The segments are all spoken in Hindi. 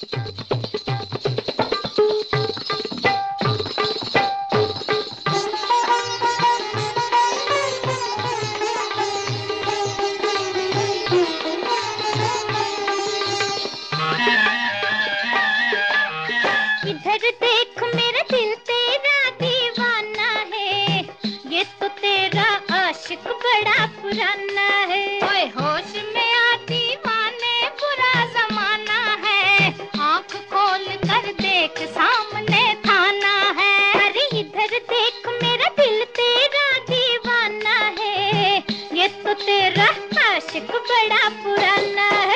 इधर देख मेरा दिल तेरा दीवाना है, ये तो तेरा आशिक बड़ा पुराना है। ओए होश में आ दीवाने बुरा जमाना है, आँख खोल कर देख सामने थाना है। अरे इधर देख मेरा दिल तेरा दीवाना है, ये तो तेरा आशिक बड़ा पुराना है।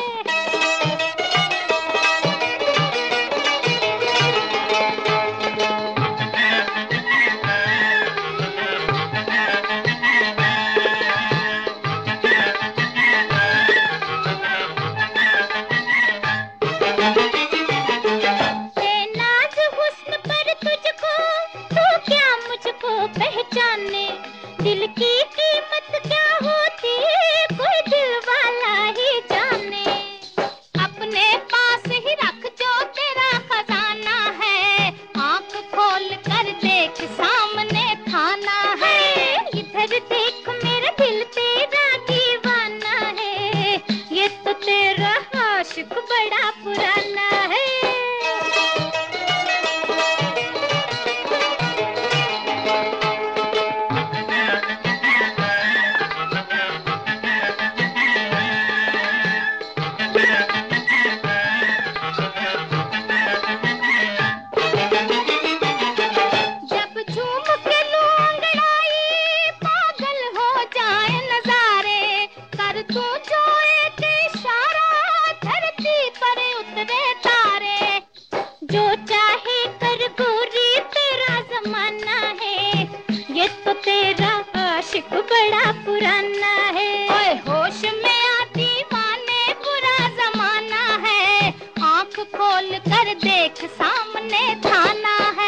पहचाने दिल की कीमत क्या होती है, कोई दिल वाला ही जाने। अपने पास ही रख जो तेरा खजाना है, आंख खोल कर देख सामने थाना है। इधर देख मेरा दिल तेरा दीवाना है, ये तो तेरा आशिक बड़ा पुराना है। तू जो एक इशारा धरती पर उतरे तारे, जो चाहे कर गोरी तेरा जमाना है, ये तो तेरा आशिक बड़ा पुराना है। ओए होश में आ दीवाने बुरा जमाना है, आँख खोल कर देख सामने थाना है।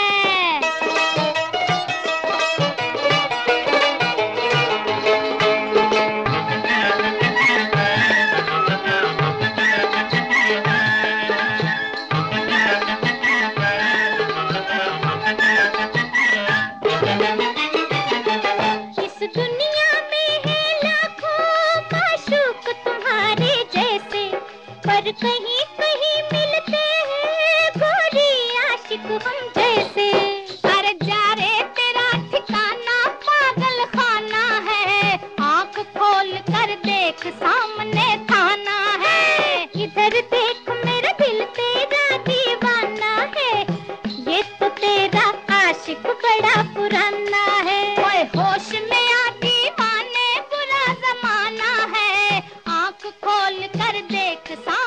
दुनिया में है लाखों माशूक तुम्हारे जैसे, पर कहीं कहीं मिलते हैं गोरी आशिक हम जैसे। अरे जा रे तेरा ठिकाना पागल खाना है, आंख खोल कर देख सामने थाना है। इधर देख मेरा दिल तेरा दीवाना है, ये तो तेरा आशिक बड़ा पुराना है। ओए होश में खोल कर देख सा